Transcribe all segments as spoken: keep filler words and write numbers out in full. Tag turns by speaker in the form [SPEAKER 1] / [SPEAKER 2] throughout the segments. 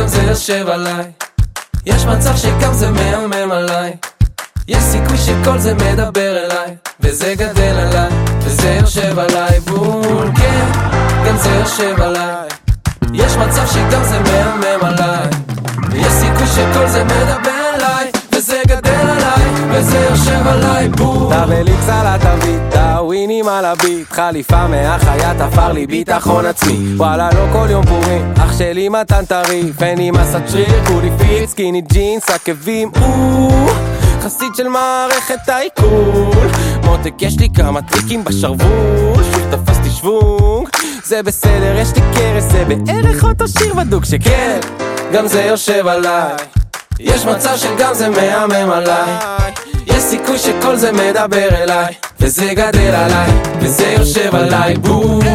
[SPEAKER 1] גם זה יושב עליי. יש מצב שגם זה מהמם עליי. יש סיכוי שכל זה מדבר אליי, וזה גדל עליי, וזה יושב עליי בול. כן, גם זה יושב עליי. יש מצב שגם זה מהמם עליי. יש סיכוי שכל זה מדבר אליי, וזה גדל עליי, וזה יושב עליי בול.
[SPEAKER 2] טאבליקס על התווית, טאווינים על הביט, חליפה מהחיית עפר לי ביטחון עצמי. וואלה לא כל יום פורים, אח שלי מתן טרי, פני מסת שריר, כולי פיט, סקיני ג'ינס, עקבים, אוו חסיד של מערכת העיכול. מותק יש לי כמה טריקים בשרוול, שוב תפסתי שוונג, זה בסדר יש לי קרס, זה בערך אותו שיר בדוק שכן,
[SPEAKER 1] גם זה יושב עליי. יש מצב שגם זה מהמם עליי. יש סיכוי שכל זה מדבר אליי, וזה גדל עליי, וזה יושב עליי בול.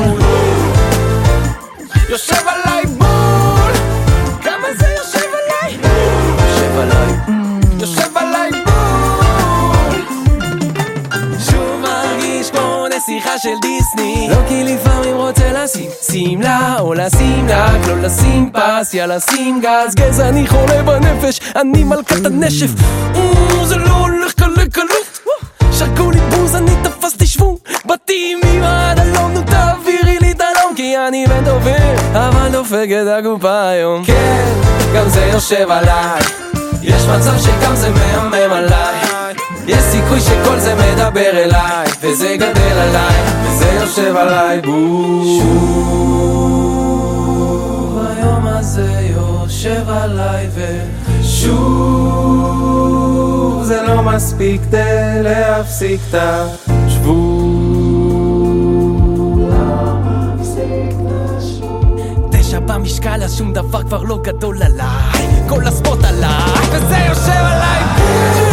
[SPEAKER 1] יושב עליי בול. כמה זה יושב עליי? יושב עליי. יושב עליי בול. שוב מרגיש כמו נסיכה של דיסני, לא כי לפעמים רוצה לשים שמלה או לשים לק, לא לשים פס, יאללה שים גז. גזע אני חולה בנפש, אני מלכת הנשף. זה לא הולך קלה קלות, שרקו לי בוז, אני תפסתי שוונג. באתי עם אמא עד הלום, נו תעבירי לי את הלום, כי אני בן דובר, אבל דופק את הקופה היום. כן, גם זה יושב עליי. יש מצב שגם זה מהמם עליי. יש סיכוי שכל זה מדבר אליי, וזה גדל עליי, וזה יושב עליי בול. שוב היום הזה יושב עליי, ושוב זה לא מספיק כדי להפסיק את השבוב. תשע במשקל אז שום דבר כבר לא גדול עליי, כל הספורט עליי, וזה יושב עליי בול.